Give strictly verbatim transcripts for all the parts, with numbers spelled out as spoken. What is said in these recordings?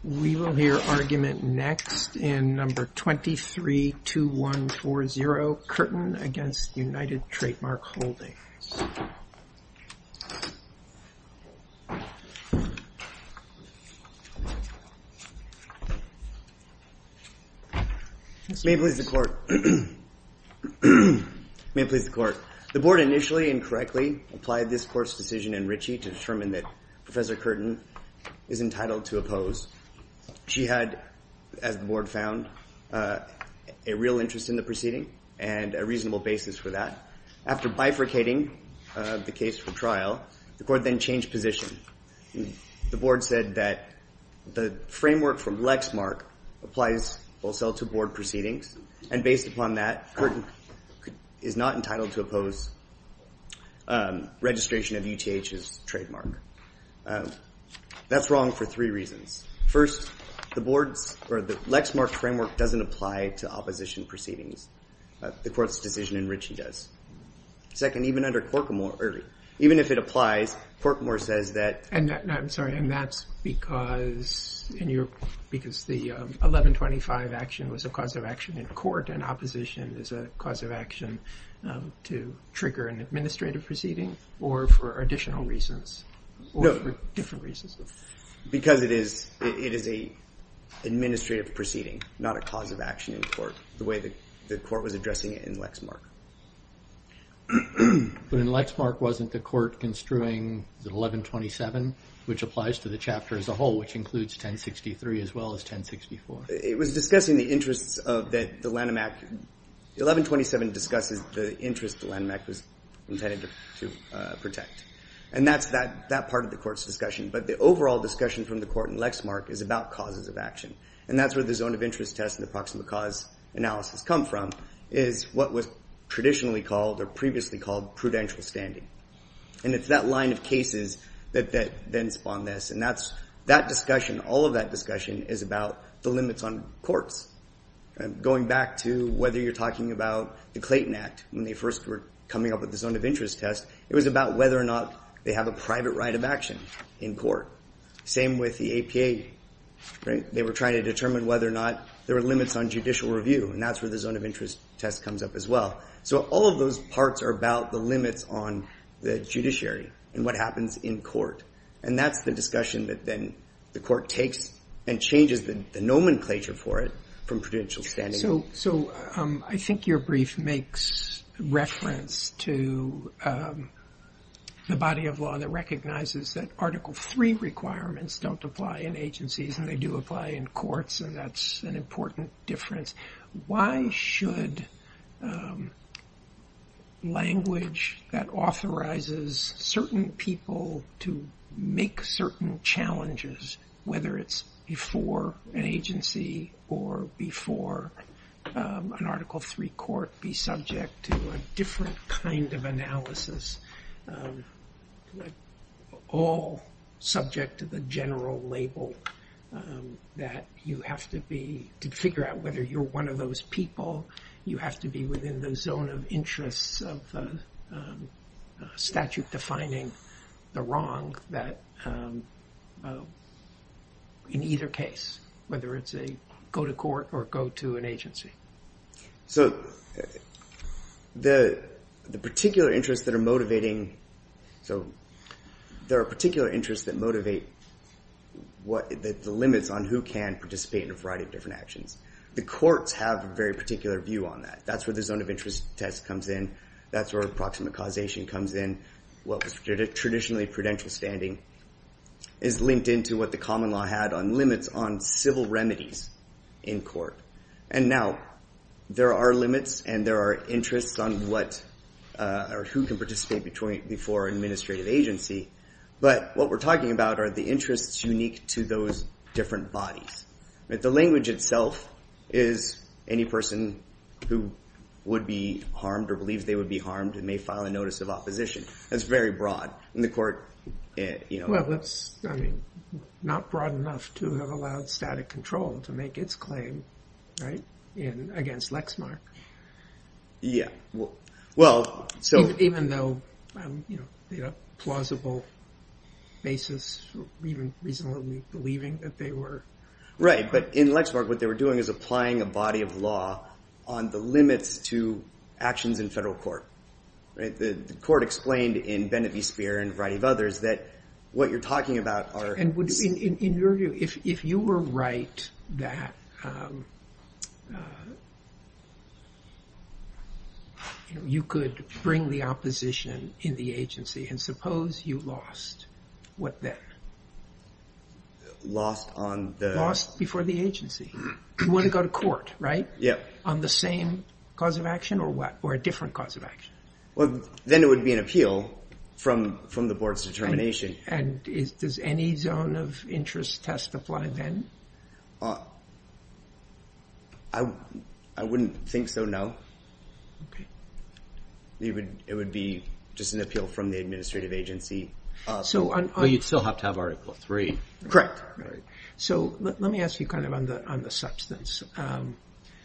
We will hear argument next in number twenty-three two one four zero, Curtin against United Trademark Holdings. May it please the court. May it please the court. The board initially incorrectly applied this court's decision in Ritchie to determine that Professor Curtin is entitled to oppose. She had, as the board found, uh, a real interest in the proceeding and a reasonable basis for that. After bifurcating uh, the case for trial, the court then changed position. The board said that the framework from Lexmark applies also to board proceedings, and based upon that, Curtin is not entitled to oppose um, registration of U T H's trademark. Uh, that's wrong for three reasons. First, the board's or the Lexmark framework doesn't apply to opposition proceedings. Uh, the court's decision in Ritchie does. Second, even under Corkmore, or even if it applies, Corkmore says that. And that, no, I'm sorry, and that's because in your because the um, eleven twenty-five action was a cause of action in court, and opposition is a cause of action um, to trigger an administrative proceeding, or for additional reasons, or no, for different reasons. Because it is it, it is a administrative proceeding, not a cause of action in court, the way the, the court was addressing it in Lexmark. But in Lexmark, wasn't the court construing the eleven twenty-seven, which applies to the chapter as a whole, which includes ten sixty-three as well as ten sixty-four? It was discussing the interests of that the Lanham Act. eleven twenty-seven discusses the interest the Lanham Act was intended to, to uh, protect. And that's that, that part of the court's discussion. But the overall discussion from the court in Lexmark is about causes of action. And that's where the zone of interest test and the proximate cause analysis come from, is what was traditionally called or previously called prudential standing. And it's that line of cases that, that then spawn this. And that's that discussion, all of that discussion is about the limits on courts. And going back to whether you're talking about the Clayton Act, when they first were coming up with the zone of interest test, it was about whether or not they have a private right of action in court. Same with the A P A, right? They were trying to determine whether or not there were limits on judicial review, and that's where the zone of interest test comes up as well. So all of those parts are about the limits on the judiciary and what happens in court. And that's the discussion that then the court takes and changes the, the nomenclature for it from prudential standing. So, so um, I think your brief makes reference to um, the body of law that recognizes that Article three requirements don't apply in agencies, and they do apply in courts, and that's an important difference. Why should um, language that authorizes certain people to make certain challenges, whether it's before an agency or before um, an Article three court, be subject to a different kind of analysis, um, all subject to the general label um, that you have to be, to figure out whether you're one of those people, you have to be within the zone of interests of the um, uh, statute defining the wrong that um, uh, in either case, whether it's a go to court or go to an agency? So the the particular interests that are motivating, so there are particular interests that motivate what the, the limits on who can participate in a variety of different actions. The courts have a very particular view on that. That's where the zone of interest test comes in. That's where proximate causation comes in. What was traditionally prudential standing is linked into what the common law had on limits on civil remedies in court. And now, there are limits and there are interests on what uh, or who can participate between, before an administrative agency. But what we're talking about are the interests unique to those different bodies. Right? The language itself is any person who would be harmed or believes they would be harmed and may file a notice of opposition. That's very broad. And the court, uh, you know. Well, that's, I mean, not broad enough to have allowed static control to make its claim, right, in against Lexmark. Yeah. Well, well so. Even, even though, um, you know, they have plausible basis for even reasonably believing that they were Right, but in Lexmark, what they were doing is applying a body of law on the limits to actions in federal court. Right, the, the court explained in Bennett v. Speer and a variety of others that what you're talking about are. And would, in, in, in your view, if if you were right that um, uh, you know, you could bring the opposition in the agency, and suppose you lost, what then? Lost on the... Lost before the agency. You want to go to court, right? Yep. On the same cause of action or what? Or a different cause of action? Well, then it would be an appeal from from the board's determination. And, and is, does any zone of interest test apply then? Uh, I, I wouldn't think so, no. Okay. It would, it would be just an appeal from the administrative agency. Uh, so on, on, well, you'd still have to have Article three. Correct. Right. So let, let me ask you kind of on the on the substance. Um,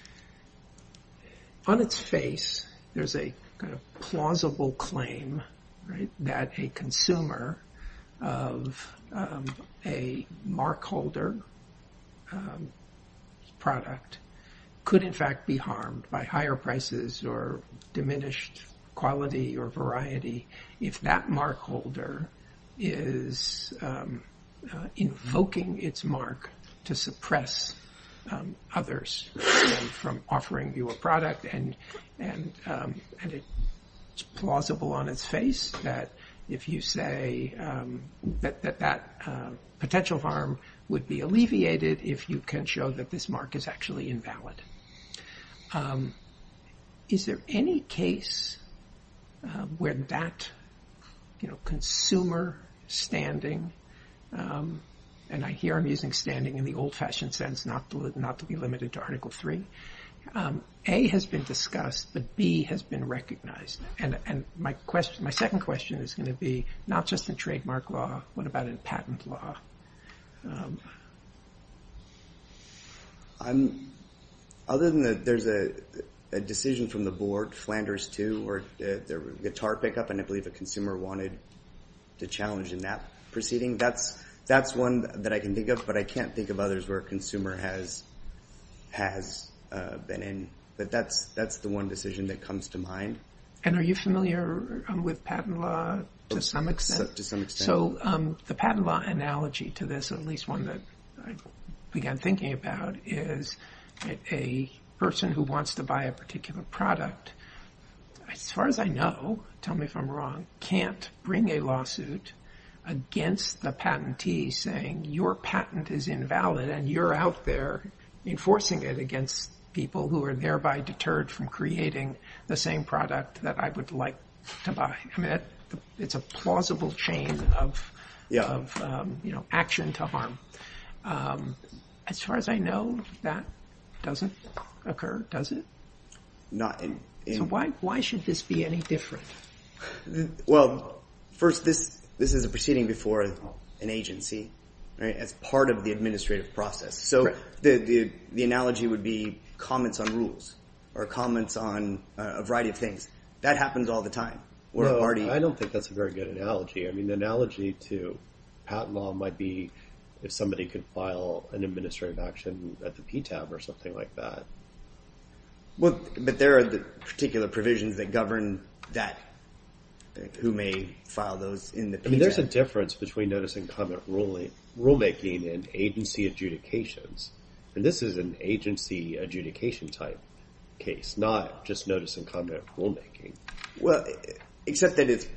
on its face, there's a kind of plausible claim, right, that a consumer of um, a mark holder um, product could in fact be harmed by higher prices or diminished quality or variety if that mark holder is um, uh, invoking its mark to suppress um, others um, from offering you a product, and and um, and it's plausible on its face that if you say um, that that that uh, potential harm would be alleviated if you can show that this mark is actually invalid. Um, is there any case uh, where that, you know, consumer standing, um, and I hear I'm using standing in the old-fashioned sense, not to, not to be limited to Article three, um, A, has been discussed, but B, has been recognized. And, and my question, my second question is going to be not just in trademark law, what about in patent law? Um, I'm, other than that, there's a, a decision from the board, Flanders two, where uh, the guitar pickup, and I believe a consumer wanted to challenge in that proceeding. That's that's one that I can think of, but I can't think of others where a consumer has has uh, been in. But that's that's the one decision that comes to mind. And are you familiar um, with patent law to some extent? So, to some extent. So um, the patent law analogy to this, or at least one that I began thinking about, is a, a person who wants to buy a particular product, as far as I know, tell me if I'm wrong, can't bring a lawsuit against the patentee saying your patent is invalid and you're out there enforcing it against people who are thereby deterred from creating the same product that I would like to buy. I mean, that, it's a plausible chain of, yeah. of um, you know, action to harm. Um, as far as I know, that doesn't occur, does it? Not in, in so why why should this be any different? Well, first, this this is a proceeding before an agency, right? As part of the administrative process. So right. the, the the analogy would be comments on rules or comments on uh, a variety of things. That happens all the time. Where no, a party I don't think that's a very good analogy. I mean, the analogy to patent law might be if somebody could file an administrative action at the P T A B or something like that. Well, but there are the particular provisions that govern that, who may file those in the P T A B. I mean, there's a difference between notice and comment ruling, rulemaking and agency adjudications. And this is an agency adjudication type case, not just notice and comment rulemaking. Well, except that it's,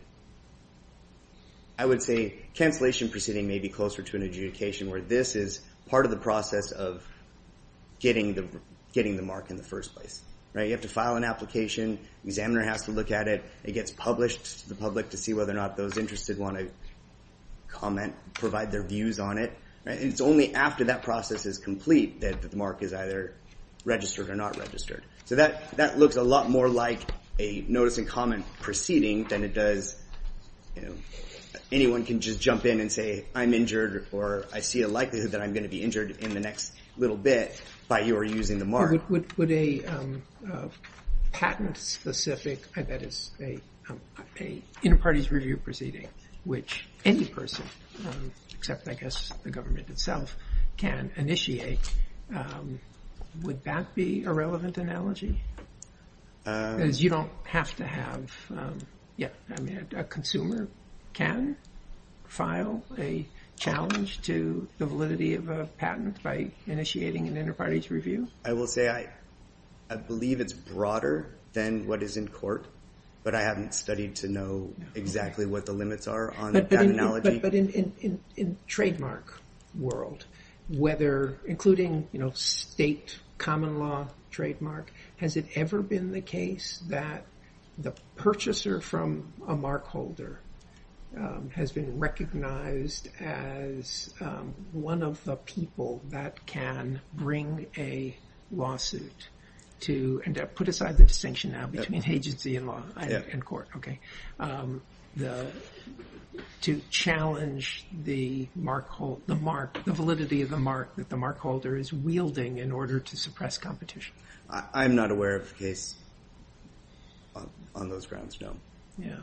I would say, cancellation proceeding may be closer to an adjudication, where this is part of the process of getting the getting the mark in the first place. Right? You have to file an application, examiner has to look at it, it gets published to the public to see whether or not those interested want to comment, provide their views on it. Right? And it's only after that process is complete that the mark is either registered or not registered. So that, that looks a lot more like a notice and comment proceeding than it does, you know, anyone can just jump in and say, I'm injured, or I see a likelihood that I'm going to be injured in the next little bit by your using the mark. Would, would, would a um, uh, patent-specific, uh, that is, a, um, a inter-parties review proceeding, which any person, um, except I guess the government itself, can initiate. Um, would that be a relevant analogy? Um, Because you don't have to have, um, yeah, I mean, a, a consumer can file a challenge to the validity of a patent by initiating an inter-parties review? I will say I, I believe it's broader than what is in court, but I haven't studied to know exactly what the limits are on But, but, that in, analogy. but, but in, in, in, in trademark world, whether, including, you know, state common law trademark, has it ever been the case that the purchaser from a mark holder um, has been recognized as um, one of the people that can bring a lawsuit to, and uh, put aside the distinction now between yep. agency and law and, yep. and court, okay, um, the to challenge the mark hold, the mark, the validity of the mark that the mark holder is wielding in order to suppress competition? I, I'm not aware of a case on, on those grounds, no. Yeah.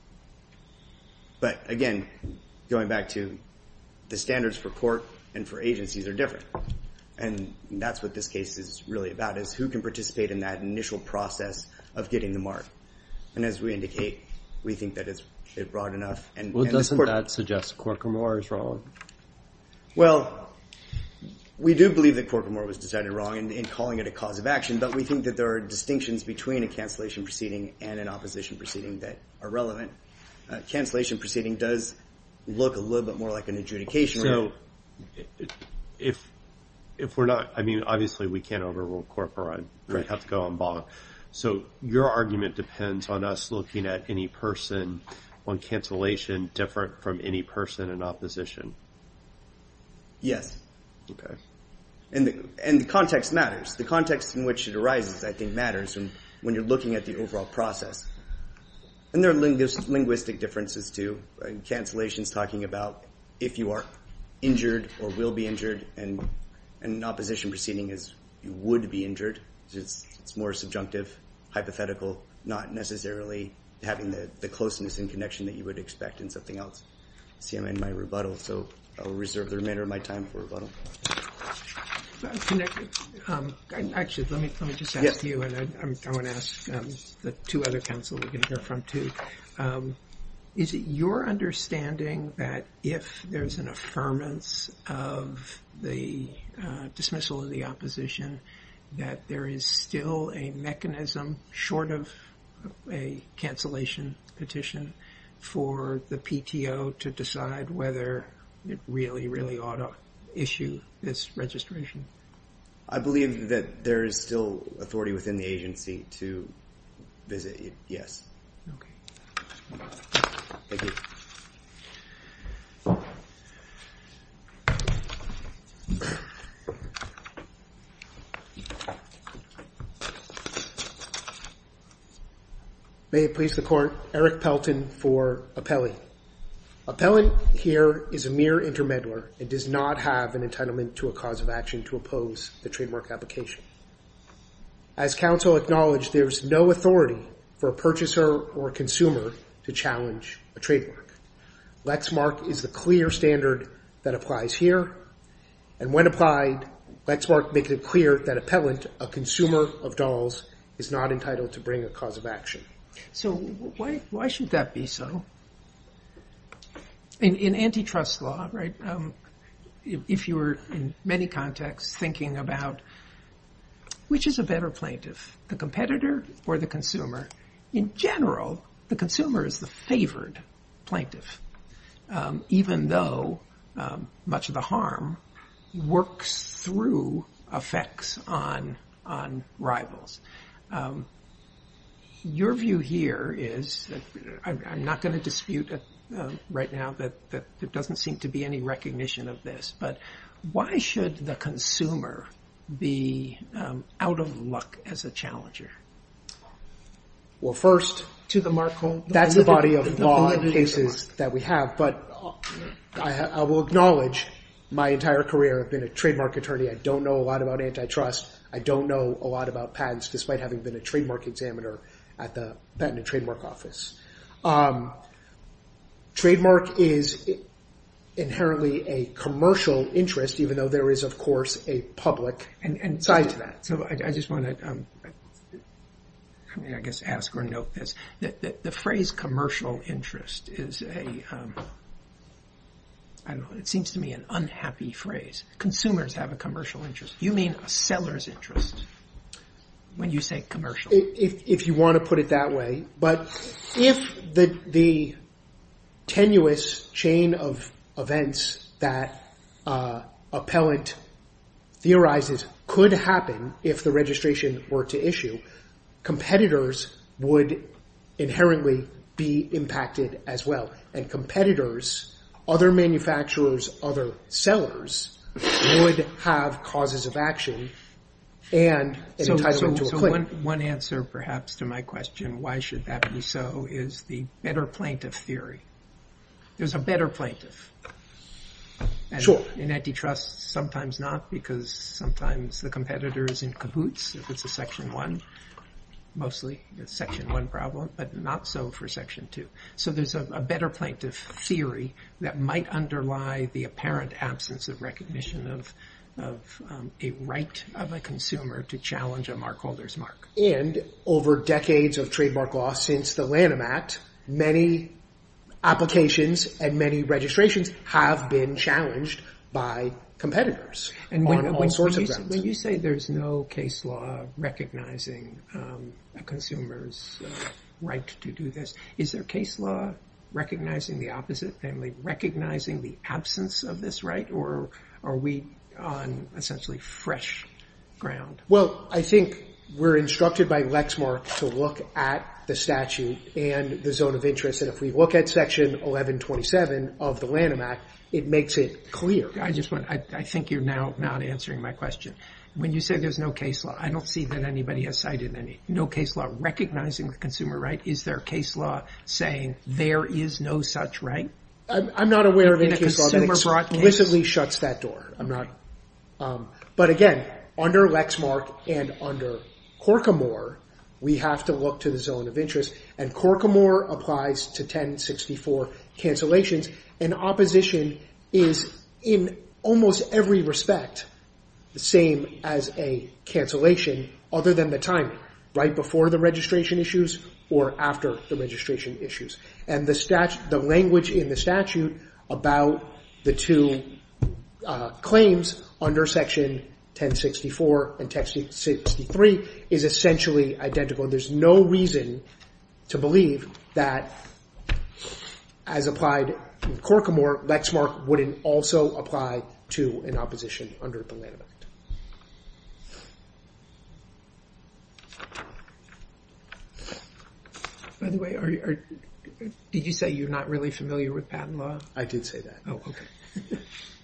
But again, going back to the standards for court and for agencies are different. And that's what this case is really about, is who can participate in that initial process of getting the mark. And as we indicate, we think that it's broad enough. And, well, and doesn't court, that suggest Corcomore is wrong? Well, we do believe that Corcomore was decided wrong in, in calling it a cause of action, but we think that there are distinctions between a cancellation proceeding and an opposition proceeding that are relevant. Uh, cancellation proceeding does look a little bit more like an adjudication. So, if if we're not, I mean, obviously we can't overrule Corcoran. We right. have to go en banc. So your argument depends on us looking at any person on cancellation different from any person in opposition. Yes. Okay. And the and the context matters. The context in which it arises, I think, matters when, when you're looking at the overall process. And there are linguist, linguistic differences too. Right? Cancellation's talking about if you are injured or will be injured, and, and an opposition proceeding is you would be injured. It's, it's more subjunctive, hypothetical, not necessarily having the, the closeness and connection that you would expect in something else. See, I'm in my rebuttal, so I'll reserve the remainder of my time for rebuttal. Connected. Um, actually, let me let me just ask yes. you, and I, I'm, I want to ask um, the two other counsel we're going to hear from too. Um, is it your understanding that if there's an affirmance of the uh, dismissal of the opposition, that there is still a mechanism, short of a cancellation petition, for the P T O to decide whether it really, really ought to issue this registration? I believe that there is still authority within the agency to visit it, yes. Okay. Thank you. May it please the Court, Eric Pelton for Appellee. Appellant here is a mere intermeddler and does not have an entitlement to a cause of action to oppose the trademark application. As counsel acknowledged, there's no authority for a purchaser or consumer to challenge a trademark. Lexmark is the clear standard that applies here, and when applied, Lexmark makes it clear that appellant, a consumer of dolls, is not entitled to bring a cause of action. So why why should that be so? In, in antitrust law, right, um, if, if you were in many contexts thinking about which is a better plaintiff, the competitor or the consumer, in general, the consumer is the favored plaintiff, um, even though um, much of the harm works through effects on on rivals. Um, your view here is, that I'm, I'm not going to dispute it. Uh, right now that, that there doesn't seem to be any recognition of this, but why should the consumer be um, out of luck as a challenger? Well, first, to the mark hold, that's the body of law and cases that we have, but I, I will acknowledge my entire career I've been a trademark attorney. I don't know a lot about antitrust. I don't know a lot about patents, despite having been a trademark examiner at the Patent and Trademark Office. Um, Trademark is inherently a commercial interest, even though there is, of course, a public and, and side to that. So I, I just want to, um, I mean, I guess ask or note this. The, the, the phrase commercial interest is a, um, I don't know, it seems to me an unhappy phrase. Consumers have a commercial interest. You mean a seller's interest when you say commercial. If, if you want to put it that way. But if the, the tenuous chain of events that uh, appellant theorizes could happen if the registration were to issue, competitors would inherently be impacted as well. And competitors, other manufacturers, other sellers, would have causes of action and an so, entitlement so, to a so claim. One, one answer perhaps to my question, why should that be so, is the better plaintiff theory. There's a better plaintiff. And Sure. in antitrust, sometimes not, because sometimes the competitor is in cahoots if it's a Section one. Mostly it's Section one problem, but not so for Section two. So there's a, a better plaintiff theory that might underlie the apparent absence of recognition of of um, a right of a consumer to challenge a mark holder's mark. And over decades of trademark law since the Lanham Act, many applications and many registrations have been challenged by competitors and when, on all when, sorts when of you, grounds. When you say there's no case law recognizing um, a consumer's uh, right to do this, is there case law recognizing the opposite, namely recognizing the absence of this right, or are we on essentially fresh ground? Well, I think we're instructed by Lexmark to look at the statute and the zone of interest, and if we look at Section eleven twenty-seven of the Lanham Act, it makes it clear. I just want, I, I think you're now not answering my question. When you say there's no case law, I don't see that anybody has cited any. No case law recognizing the consumer right. Is there case law saying there is no such right? I'm, I'm not aware of In any a case law that consumer-brought case? explicitly shuts that door. I'm not. Um, but again, under Lexmark and under Corcomore, we have to look to the zone of interest. And Corcomore applies to ten sixty-four cancellations, and opposition is in almost every respect the same as a cancellation, other than the timing, right before the registration issues or after the registration issues. And the stat- the language in the statute about the two uh, claims under Section ten sixty-four and ten sixty-three is essentially identical. There's no reason to believe that, as applied in Corcomore, Lexmark wouldn't also apply to an opposition under the Lanham Act. By the way, are, are, did you say you're not really familiar with patent law? I did say that. Oh, okay.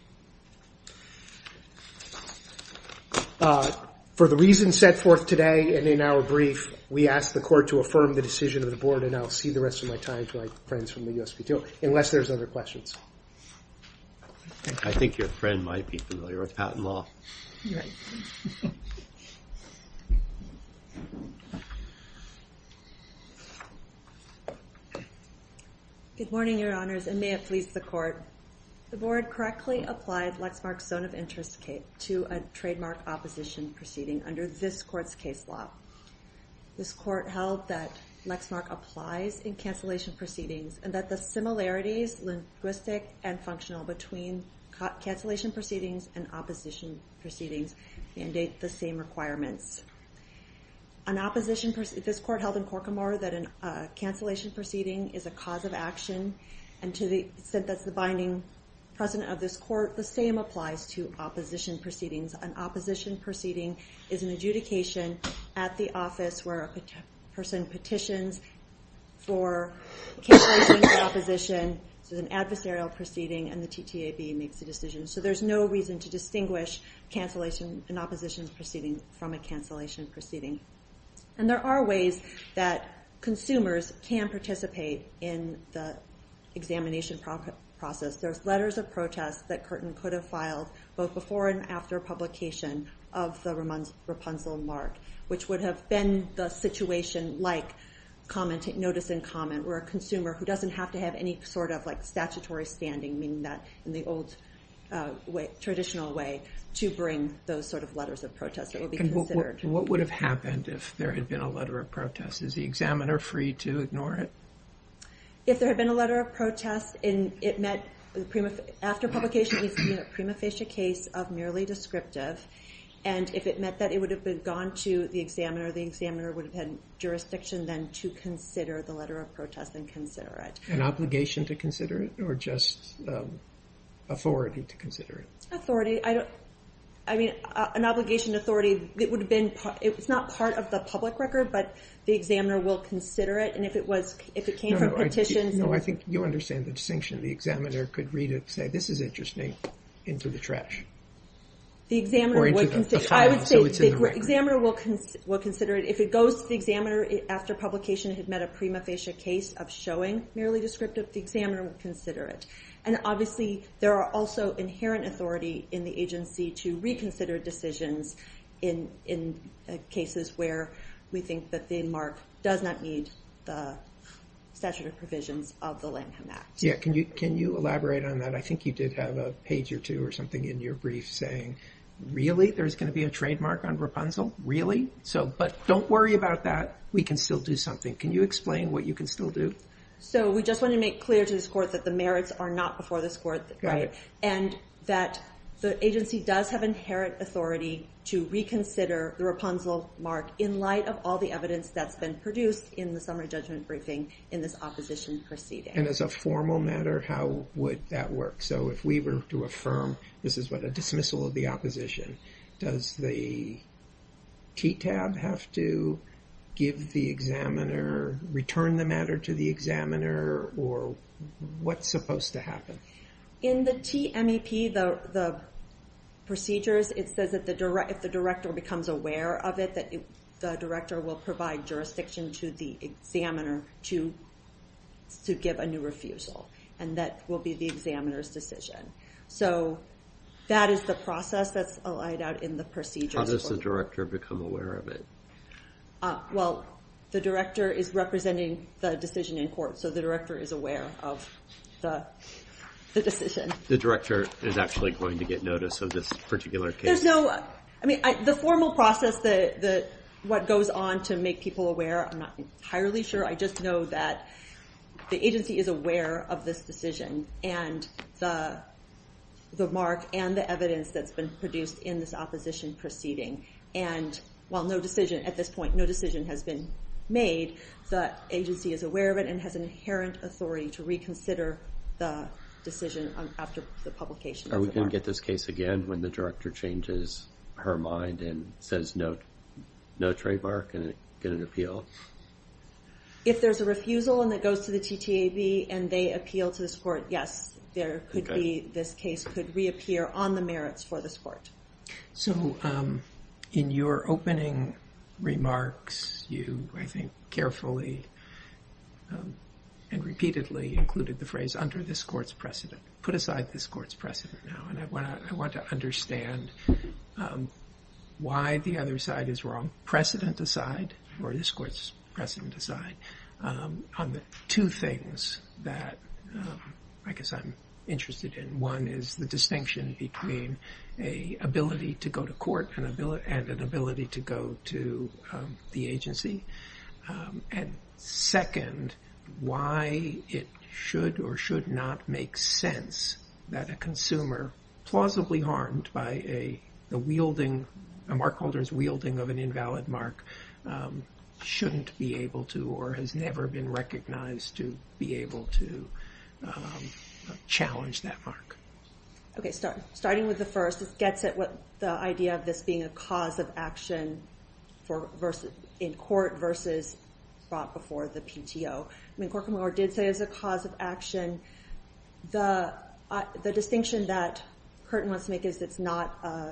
Uh, for the reasons set forth today and in our brief, we ask the court to affirm the decision of the board, and I'll cede the rest of my time to my friends from the U S P T O, unless there's other questions. I think your friend might be familiar with patent law. Right. Good morning, Your Honors, and may it please the Court. The Board correctly applied Lexmark's zone of interest to a trademark opposition proceeding under this Court's case law. This Court held that Lexmark applies in cancellation proceedings and that the similarities, linguistic and functional, between cancellation proceedings and opposition proceedings mandate the same requirements. An opposition, this Court held in Corcomore that a uh, cancellation proceeding is a cause of action, and to the extent that's the binding precedent of this Court, the same applies to opposition proceedings. An opposition proceeding is an adjudication at the office where a pet- person petitions for cancellation or opposition. So it's an adversarial proceeding, and the T T A B makes a decision. So there's no reason to distinguish cancellation and opposition proceeding from a cancellation proceeding. And there are ways that consumers can participate in the examination pro- process. There's letters of protest that Curtin could have filed both before and after publication of the Rapunzel mark, which would have been the situation like comment, notice and comment, where a consumer who doesn't have to have any sort of like statutory standing, meaning that in the old uh, way, traditional way, to bring those sort of letters of protest that would be and considered. What, what, what would have happened if there had been a letter of protest? Is the examiner free to ignore it? If there had been a letter of protest and it met the prima, after publication, it needs to be a prima facie case of merely descriptive. And if it meant that, it would have been gone to the examiner. The examiner would have had jurisdiction then to consider the letter of protest and consider it. An obligation to consider it, or just um, authority to consider it? Authority. I don't. I mean, uh, an obligation authority. It would have been. Part, it's not part of the public record, but the examiner will consider it. And if it was, if it came no, from no, petitions, I, no, I think you understand the distinction. The examiner could read it, say, "This is interesting," into the trash. The examiner Or into would the- consider. the file, I would say so it's in the the record. examiner will cons- will consider it if it goes to the examiner it, after publication. It had met a prima facie case of showing merely descriptive. The examiner will consider it, and obviously there are also inherent authority in the agency to reconsider decisions in in uh, cases where we think that the mark does not meet the statutory provisions of the Lanham Act. Yeah, can you can you elaborate on that? I think you did have a page or two or something in your brief saying, really, there's going to be a trademark on Rapunzel? Really? So, but don't worry about that. We can still do something. Can you explain what you can still do? So we just want to make clear to this court that the merits are not before this court, Got right? it. And that the agency does have inherent authority to reconsider the Rapunzel mark in light of all the evidence that's been produced in the summary judgment briefing in this opposition proceeding. And as a formal matter, how would that work? So if we were to affirm this is what a dismissal of the opposition, does the T TAB have to give the examiner, return the matter to the examiner, or what's supposed to happen? In the T M E P, the the procedures, it says that the direct, if the director becomes aware of it, that it, the director will provide jurisdiction to the examiner to to give a new refusal, and that will be the examiner's decision. So that is the process that's laid out in the procedures. How does the director become aware of it? Uh, well, the director is representing the decision in court, so the director is aware of the the decision. The director is actually going to get notice of this particular case. There's no, I mean, I, the formal process, the the what goes on to make people aware, I'm not entirely sure. I just know that the agency is aware of this decision and the the mark and the evidence that's been produced in this opposition proceeding. And while no decision, at this point, no decision has been made, the agency is aware of it and has an inherent authority to reconsider the decision on, after the publication. Are we of the going mark. to get this case again when the director changes her mind and says no, no trademark and get an appeal? If there's a refusal and it goes to the T T A B and they appeal to this court, yes, there could Okay. be, this case could reappear on the merits for this court. So um, in your opening remarks, you, I think, carefully um, and repeatedly included the phrase "under this court's precedent." Put aside this court's precedent now, and I want to I want to understand um, why the other side is wrong. Precedent aside, or this court's precedent aside, um, on the two things that um, I guess I'm interested in. One is the distinction between a ability to go to court and, ability, and an ability to go to um, the agency, um, and second, why it should or should not make sense that a consumer plausibly harmed by a the wielding, a mark holder's wielding of an invalid mark um, shouldn't be able to, or has never been recognized to be able to um, challenge that mark. Okay, start, starting with the first, this gets at what the idea of this being a cause of action for versus in court versus brought before the P T O. I mean, Corcoran did say as a cause of action. The uh, the distinction that Curtin wants to make is it's not a,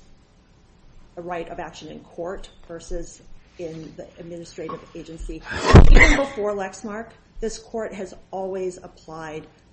a right of action in court versus in the administrative agency. Even before Lexmark, this court has always applied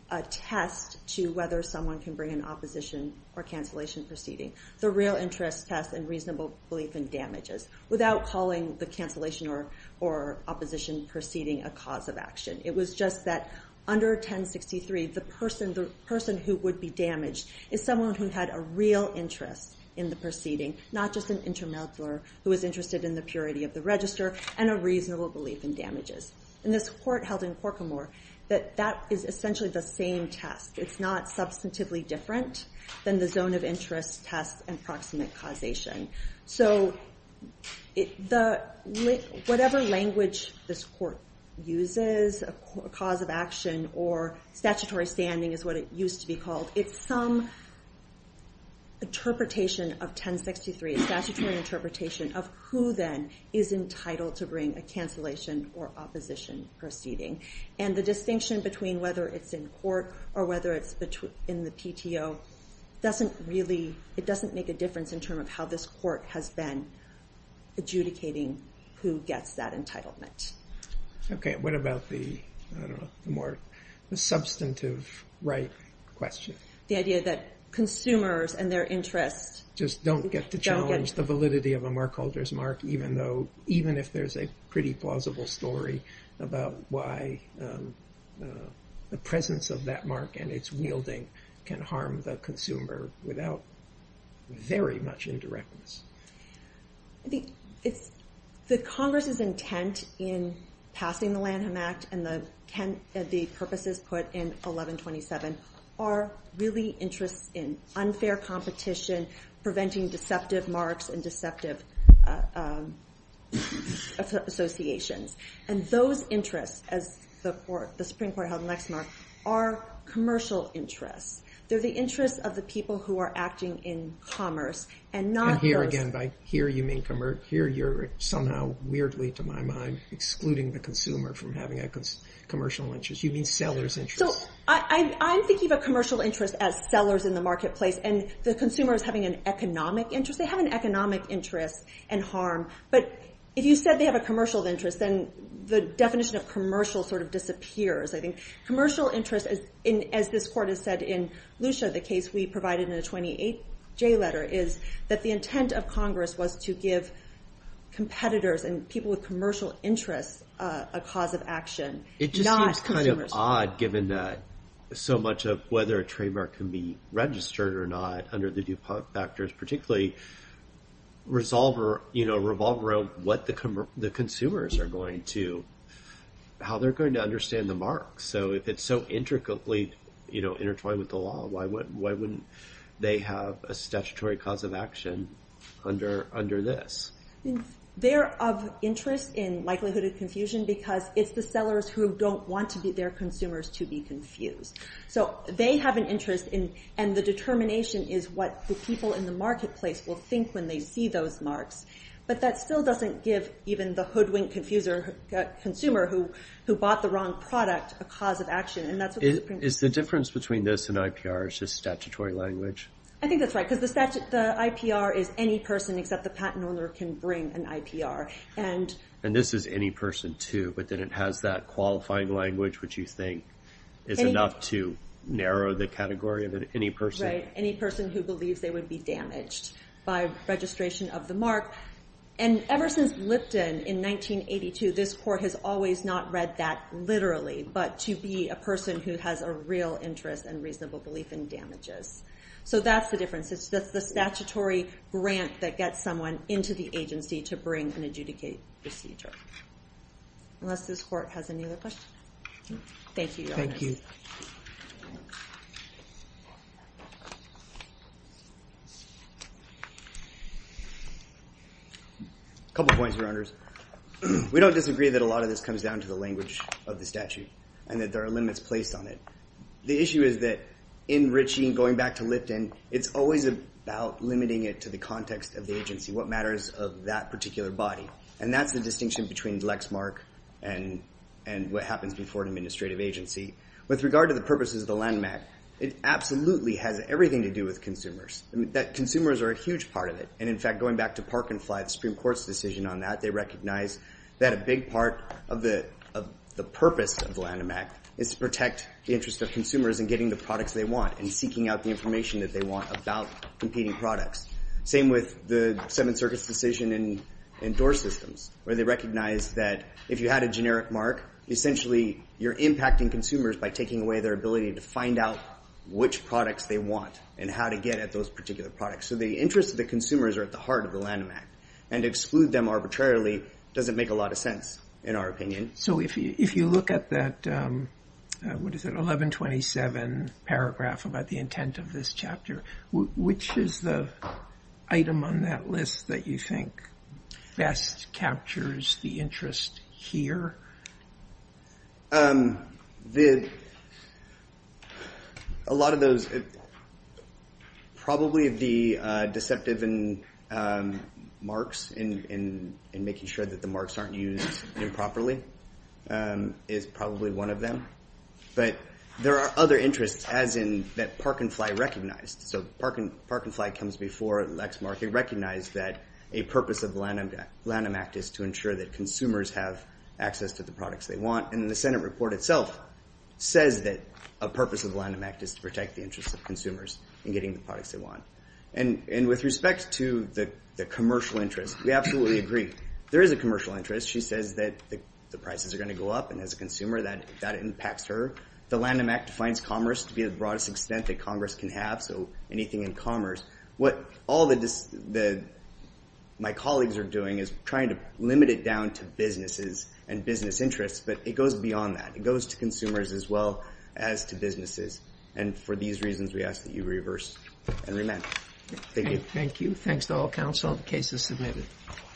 a test to whether someone can bring an opposition or cancellation proceeding, the real interest test and reasonable belief in damages, without calling the cancellation or, or opposition proceeding a cause of action. It was just that under ten sixty-three, the person, the person who would be damaged is someone who had a real interest in the proceeding, not just an intermeddler who was interested in the purity of the register and a reasonable belief in damages. And this court held in Corcomore that that is essentially the same test. It's not substantively different than the zone of interest test and proximate causation. So it, the whatever language this court uses, a, a cause of action or statutory standing is what it used to be called, it's some interpretation of ten sixty-three, a statutory interpretation of who then is entitled to bring a cancellation or opposition proceeding. And the distinction between whether it's in court or whether it's between, in the P T O doesn't really, it doesn't make a difference in terms of how this court has been adjudicating who gets that entitlement. Okay, what about the, I don't know, the more, the substantive right question? The idea that consumers and their interests just don't get to challenge get, the validity of a mark holder's mark, even though, even if there's a pretty plausible story about why um, uh, the presence of that mark and its wielding can harm the consumer without very much indirectness. I think it's the Congress's intent in passing the Lanham Act and the, can, uh, the purposes put in eleven twenty-seven are really interests in unfair competition, preventing deceptive marks and deceptive uh, um, associations. And those interests, as the, court, the Supreme Court held in Lexmark, are commercial interests. They're the interests of the people who are acting in commerce and not And here those. again, by here you mean commer- here you're somehow weirdly, to my mind, excluding the consumer from having a cons- commercial interest. You mean seller's interest. So I, I, I'm thinking of a commercial interest as sellers in the marketplace, and the consumer is having an economic interest. They have an economic interest and harm. But if you said they have a commercial interest, then the definition of commercial sort of disappears. I think commercial interest, as, in, as this court has said in Lucia, the case we provided in the twenty-eight J letter, is that the intent of Congress was to give competitors and people with commercial interests uh, a cause of action. It just not seems kind consumers. of odd, given that so much of whether a trademark can be registered or not under the DuPont factors, particularly resolve or you know revolve around what the com- the consumers are going to, how they're going to understand the mark. So if it's so intricately you know intertwined with the law, why would why wouldn't they have a statutory cause of action under under this? They're of interest in likelihood of confusion because it's the sellers who don't want to be their consumers to be confused. So they have an interest in, and the determination is what the people in the marketplace will think when they see those marks. But that still doesn't give even the hoodwinked confuser, uh, consumer who, who bought the wrong product a cause of action. And that's what Is, the Supreme is the difference between this and I P R is just statutory language? I think that's right, because the statute, the I P R is any person except the patent owner can bring an I P R. And And this is any person too, but then it has that qualifying language which you think is Any- enough to narrow the category of an, any person. right, any person who believes they would be damaged by registration of the mark. And ever since Lipton in nineteen eighty-two, this court has always not read that literally, but to be a person who has a real interest and reasonable belief in damages. So that's the difference. It's just the statutory grant that gets someone into the agency to bring an adjudicate procedure. Unless this court has any other questions. Thank you, Your Thank Honors. you. Couple points, Your Honors. We don't disagree that a lot of this comes down to the language of the statute and that there are limits placed on it. The issue is that in Ritchie and going back to Lipton, it's always about limiting it to the context of the agency, what matters of that particular body. And that's the distinction between Lexmark and and what happens before an administrative agency. With regard to the purposes of the Lanham Act, it absolutely has everything to do with consumers. I mean, that consumers are a huge part of it. And in fact, going back to Park and Fly, the Supreme Court's decision on that, they recognize that a big part of the of the purpose of the Lanham Act is to protect the interest of consumers in getting the products they want and seeking out the information that they want about competing products. Same with the Seventh Circuit's decision in, in door systems, where they recognize that if you had a generic mark, essentially you're impacting consumers by taking away their ability to find out which products they want and how to get at those particular products. So the interests of the consumers are at the heart of the Lanham Act, and to exclude them arbitrarily doesn't make a lot of sense, in our opinion. So if you, if you look at that, um, uh, what is it, eleven twenty-seven paragraph about the intent of this chapter, w- which is the item on that list that you think best captures the interest here? Um, the a lot of those, uh, probably the uh, deceptive and um, marks in, in in making sure that the marks aren't used improperly um, is probably one of them. But there are other interests, as in that Park and Fly recognized. So Park and, Park and Fly comes before Lexmark. It recognized that a purpose of the Lanham, Lanham Act is to ensure that consumers have access to the products they want. And the Senate report itself says that a purpose of the Lanham Act is to protect the interests of consumers in getting the products they want. And, and with respect to the, the commercial interest, we absolutely agree. There is a commercial interest. She says that the, the prices are going to go up, and as a consumer, that, that impacts her. The Lanham Act defines commerce to be the broadest extent that Congress can have, so anything in commerce. What all the, the my colleagues are doing is trying to limit it down to businesses and business interests, but it goes beyond that. It goes to consumers as well as to businesses. And for these reasons, we ask that you reverse and remand. Thank you. Thank you. Thanks to all counsel. The case is submitted.